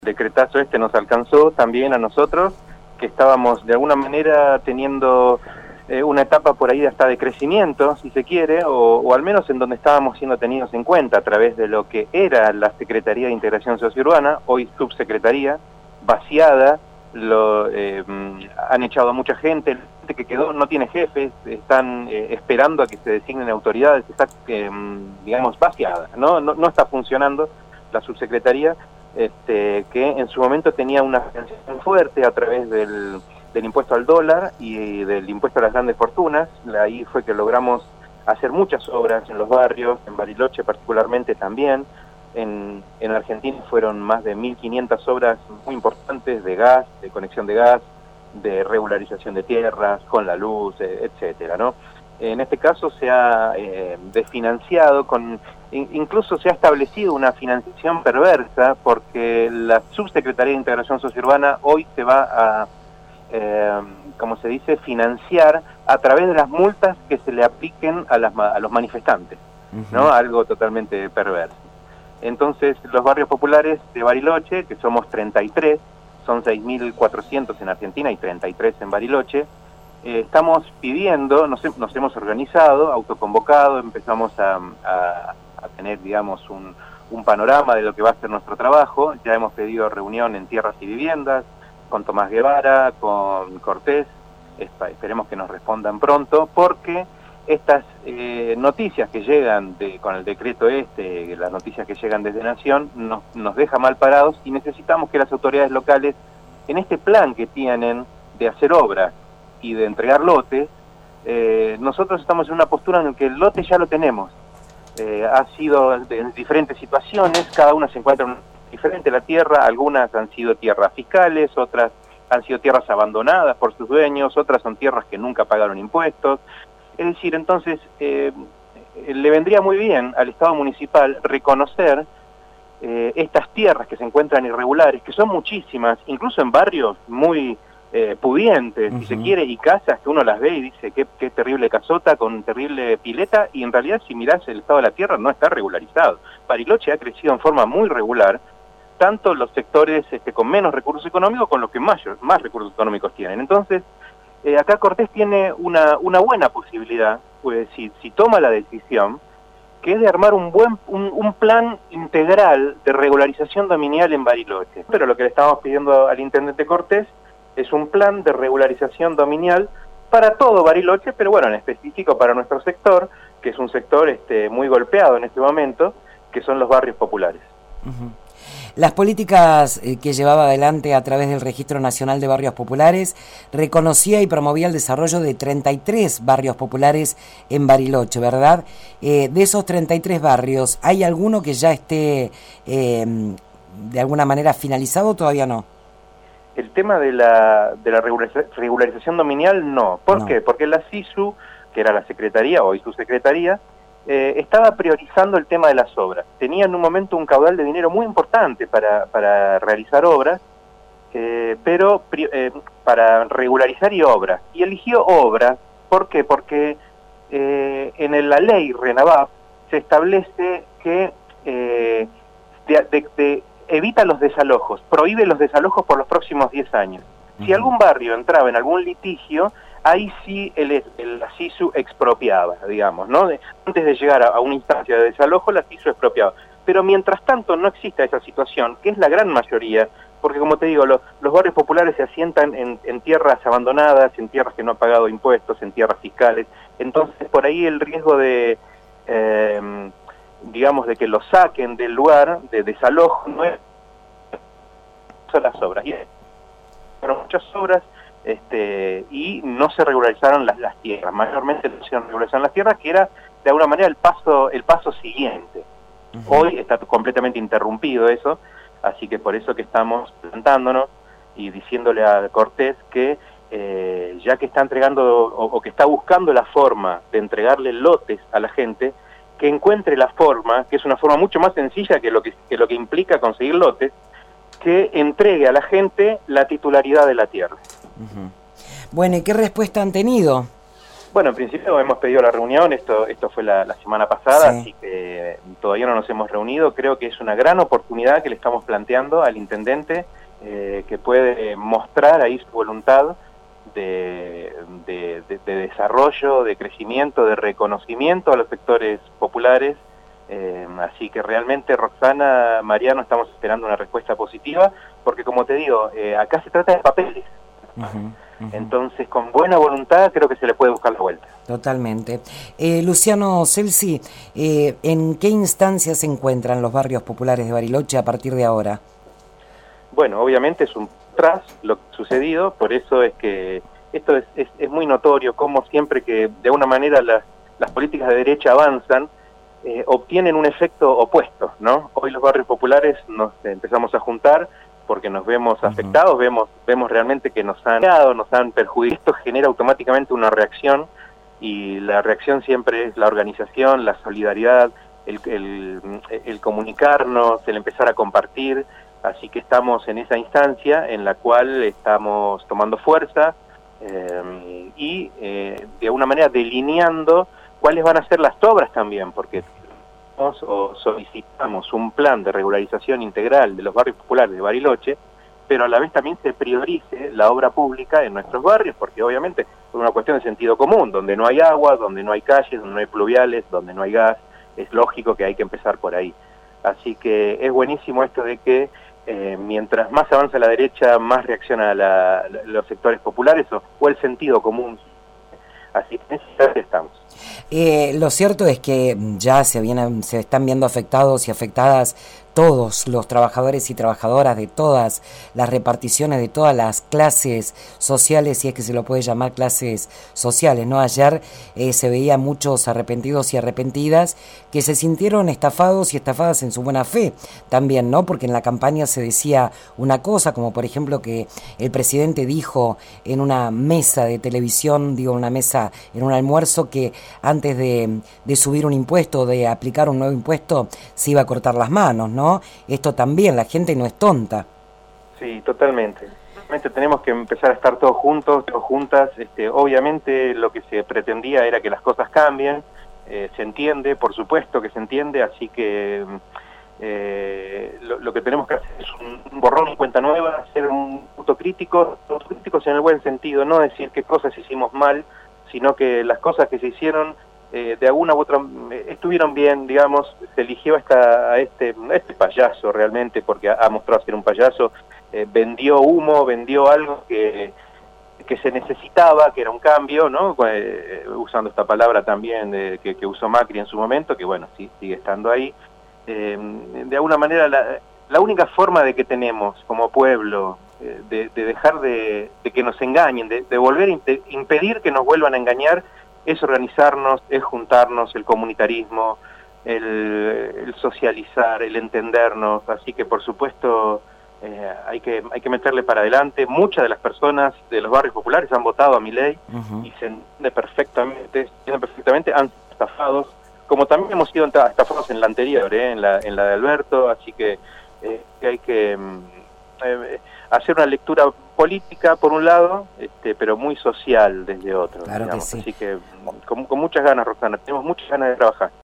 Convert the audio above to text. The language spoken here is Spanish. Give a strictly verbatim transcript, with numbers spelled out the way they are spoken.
decretazo este nos alcanzó también a nosotros, que estábamos de alguna manera teniendo eh, una etapa por ahí hasta de crecimiento, si se quiere, o, o al menos en donde estábamos siendo tenidos en cuenta a través de lo que era la Secretaría de Integración Sociourbana, hoy Subsecretaría, vaciada, lo, eh, han echado a mucha gente, la gente que quedó no tiene jefes, están eh, esperando a que se designen autoridades, está, eh, digamos, vaciada, ¿no? No, no está funcionando la Subsecretaría. Este, que en su momento tenía una financiación fuerte a través del, del impuesto al dólar y del impuesto a las grandes fortunas. Ahí fue que logramos hacer muchas obras en los barrios, en Bariloche particularmente también. En, en Argentina fueron más de mil quinientas obras muy importantes de gas, de conexión de gas, de regularización de tierras, con la luz, etcétera, ¿no? En este caso se ha eh, desfinanciado, con, incluso se ha establecido una financiación perversa, porque la Subsecretaría de Integración Sociourbana hoy se va a, eh, como se dice, financiar a través de las multas que se le apliquen a, las, a los manifestantes, uh-huh. ¿no? Algo totalmente perverso. Entonces, los barrios populares de Bariloche, que somos treinta y tres, son seis mil cuatrocientos en Argentina y treinta y tres en Bariloche, Eh, estamos pidiendo, nos, nos hemos organizado, autoconvocado, empezamos a, a, a tener, digamos, un, un panorama de lo que va a ser nuestro trabajo. Ya hemos pedido reunión en Tierras y Viviendas, con Tomás Guevara, con Cortés, esperemos que nos respondan pronto, porque estas eh, noticias que llegan de, con el decreto este, las noticias que llegan desde Nación, nos, nos deja mal parados y necesitamos que las autoridades locales, en este plan que tienen de hacer obras, y de entregar lotes, eh, nosotros estamos en una postura en la que el lote ya lo tenemos. Eh, ha sido en diferentes situaciones, cada una se encuentra en diferente la tierra, algunas han sido tierras fiscales, otras han sido tierras abandonadas por sus dueños, otras son tierras que nunca pagaron impuestos. Es decir, entonces, eh, le vendría muy bien al Estado municipal reconocer eh, estas tierras que se encuentran irregulares, que son muchísimas, incluso en barrios muy Eh, pudientes, uh-huh. si se quiere, y casas que uno las ve y dice qué, qué terrible casota con terrible pileta, y en realidad si mirás el estado de la tierra no está regularizado. Bariloche ha crecido en forma muy regular, tanto los sectores este, con menos recursos económicos con los que más, más recursos económicos tienen. Entonces, eh, acá Cortés tiene una, una buena posibilidad, pues si, si toma la decisión, que es de armar un buen un, un plan integral de regularización dominial en Bariloche. Pero lo que le estamos pidiendo al intendente Cortés es un plan de regularización dominial para todo Bariloche, pero bueno, en específico para nuestro sector, que es un sector este, muy golpeado en este momento, que son los barrios populares. Uh-huh. Las políticas eh, que llevaba adelante a través del Registro Nacional de Barrios Populares reconocía y promovía el desarrollo de treinta y tres barrios populares en Bariloche, ¿verdad? Eh, de esos treinta y tres barrios, ¿hay alguno que ya esté eh, de alguna manera finalizado o todavía no? El tema de la, de la regularización dominial, no. ¿Por no. qué? Porque la SISU, que era la Secretaría, hoy su Secretaría, eh, estaba priorizando el tema de las obras. Tenía en un momento un caudal de dinero muy importante para, para realizar obras, eh, pero eh, para regularizar y obras. Y eligió obras, ¿por qué? Porque eh, en la ley RENAVAP se establece que eh, de, de, de evita los desalojos, prohíbe los desalojos por los próximos diez años. Uh-huh. Si algún barrio entraba en algún litigio, ahí sí el, el, la SISU expropiaba, digamos, ¿no? De, antes de llegar a, a una instancia de desalojo, la SISU expropiaba. Pero mientras tanto no exista esa situación, que es la gran mayoría, porque como te digo, lo, los barrios populares se asientan en, en tierras abandonadas, en tierras que no han pagado impuestos, en tierras fiscales, entonces por ahí el riesgo de... Eh, digamos, de que lo saquen del lugar de desalojo, no es son las obras. Y fueron muchas obras este, y no se regularizaron las, las tierras, mayormente no se regularizaron las tierras, que era de alguna manera el paso, el paso siguiente. Uh-huh. Hoy está completamente interrumpido eso, así que por eso que estamos plantándonos y diciéndole a Cortés que eh, ya que está entregando o, o que está buscando la forma de entregarle lotes a la gente, que encuentre la forma, que es una forma mucho más sencilla que lo que, que lo que implica conseguir lotes, que entregue a la gente la titularidad de la tierra. Uh-huh. Bueno, ¿y qué respuesta han tenido? Bueno, en principio hemos pedido la reunión, esto esto fue la, la semana pasada, Sí. así que todavía no nos hemos reunido. Creo que es una gran oportunidad que le estamos planteando al intendente, eh, que puede mostrar ahí su voluntad de, de, de, de desarrollo, de crecimiento, de reconocimiento a los sectores populares. Eh, así que realmente, Roxana, Mariano, estamos esperando una respuesta positiva, porque como te digo, eh, acá se trata de papeles. Uh-huh. Entonces, con buena voluntad, creo que se le puede buscar la vuelta. Totalmente. Eh, Luciano Celsi, eh, ¿en qué instancias se encuentran los barrios populares de Bariloche a partir de ahora? Bueno, obviamente es un tras lo sucedido, por eso es que esto es, es, es muy notorio, como siempre que de alguna manera las, las políticas de derecha avanzan, eh, obtienen un efecto opuesto, ¿no? Hoy los barrios populares nos empezamos a juntar porque nos vemos afectados, uh-huh. vemos vemos realmente que nos han nos han perjudicado. Esto genera automáticamente una reacción, y la reacción siempre es la organización, la solidaridad, el, el, el comunicarnos, el empezar a compartir. Así que estamos en esa instancia en la cual estamos tomando fuerza eh, y eh, de alguna manera delineando cuáles van a ser las obras también, porque o solicitamos un plan de regularización integral de los barrios populares de Bariloche, pero a la vez también se priorice la obra pública en nuestros barrios, porque obviamente es una cuestión de sentido común, donde no hay agua, donde no hay calles, donde no hay pluviales, donde no hay gas, es lógico que hay que empezar por ahí. Así que es buenísimo esto de que eh, mientras más avanza la derecha, más reacciona la, la, los sectores populares o, o el sentido común. Así que en ese estamos. Eh, lo cierto es que ya se vienen, se están viendo afectados y afectadas todos los trabajadores y trabajadoras de todas las reparticiones, de todas las clases sociales, si es que se lo puede llamar clases sociales, ¿no? Ayer eh, se veía muchos arrepentidos y arrepentidas que se sintieron estafados y estafadas en su buena fe también, ¿no? Porque en la campaña se decía una cosa, como por ejemplo que el presidente dijo en una mesa de televisión, digo, una mesa, en un almuerzo, que antes de, de subir un impuesto, de aplicar un nuevo impuesto, se iba a cortar las manos, ¿no? ¿no? Esto también, la gente no es tonta. Sí, totalmente. Realmente tenemos que empezar a estar todos juntos, todos juntas. Este, obviamente lo que se pretendía era que las cosas cambien, eh, se entiende, por supuesto que se entiende, así que eh, lo, lo que tenemos que hacer es un borrón y cuenta nueva, hacer un autocrítico, autocríticos en el buen sentido, no decir qué cosas hicimos mal, sino que las cosas que se hicieron Eh, de alguna u otra eh, estuvieron bien, digamos. Se eligió esta, a, este, a este payaso realmente, porque ha, ha mostrado ser un payaso, eh, vendió humo, vendió algo que, que se necesitaba, que era un cambio, ¿no? Eh, usando esta palabra también de, que, que usó Macri en su momento, que bueno, sí, sigue estando ahí. Eh, de alguna manera, la, la única forma de que tenemos como pueblo eh, de, de dejar de, de que nos engañen, de, de volver a impe- impedir que nos vuelvan a engañar, es organizarnos, es juntarnos, el comunitarismo, el, el socializar, el entendernos. Así que por supuesto eh, hay que hay que meterle para adelante. Muchas de las personas de los barrios populares han votado a Milei, uh-huh. y se entiende perfectamente, se entiende perfectamente, han sido estafados, como también hemos sido estafados en la anterior, ¿eh? en la en la de Alberto. Así que eh, hay que eh, hacer una lectura política por un lado, este, pero muy social desde otro. Claro digamos. que sí. Así que con, con muchas ganas, Roxana, tenemos muchas ganas de trabajar.